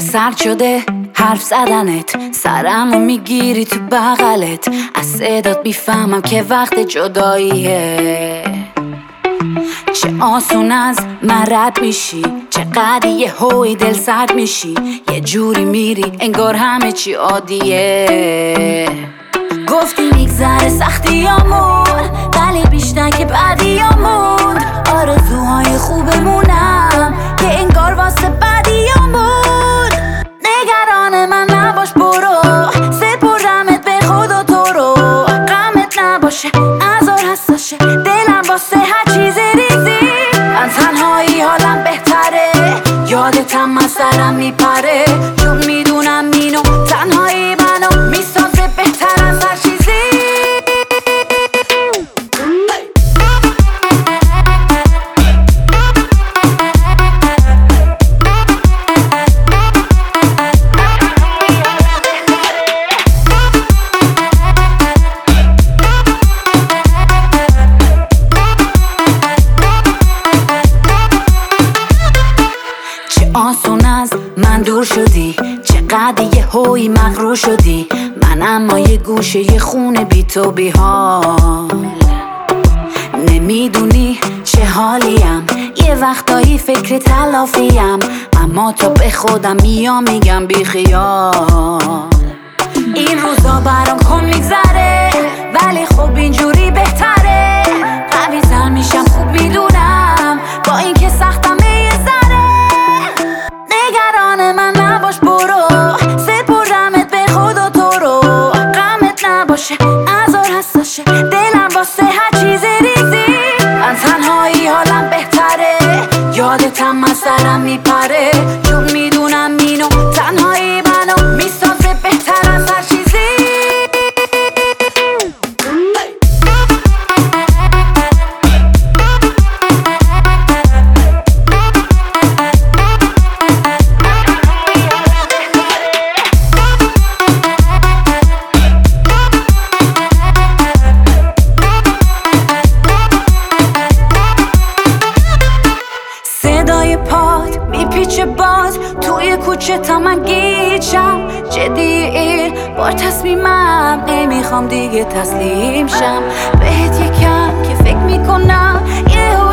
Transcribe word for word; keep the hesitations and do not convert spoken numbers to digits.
سرد شده حرف زدنت، سرمو میگیری تو بغلت. از صدات میفهمم که وقت جداییه. چه آسون از من رد میشی، چقدر یه هوی دل سرد میشی. یه جوری میری انگار همه چی عادیه. گفتی میگذره سختیامون، ولی بیشتر که بعدیامون. آرزوهای خوبمونم که انگار واسه بعدیامون. نگران من نباش برو، سپردمت به خدا تو رو. غمت نباشه ازار حساشه دلم واسه هر چیز ریزی. من تنهایی حالم بهتره، یادتم من سرم میپره. چون میدونم اینو تنهایی منو میسازه بهتر از هر چیزی. آسون از من دور شدی، چقدر یه هوی مغرور شدی. من اما یه گوشه یه خونه بی تو بی حال. نمیدونی چه حالیم، یه وقتایی فکر تلافیم. اما تا به خودم میام میگم بی خیال. این روزا برام کن میگذره، ولی خب اینجوری بهتره. قوی تر میشم خوب میدونم، با این که سختم یه ذره. نگران من نباش برو، سپردمت به خدا تو رو. غمت نباشه ازار حساشه دلم واسه هر چیز ریزی. من تنهایی حالم بهتره، یادتم من سرم میپره. چون میدونم اینو تنهایی منو میسازه بهتر از هر چیزی. صدای پاد میپیچه باز توی کوچه تا من گیجم. جدی این بار تصمیمم، نمیخوام دیگه تسلیم شم. بهت یکم که فکر میکنم یه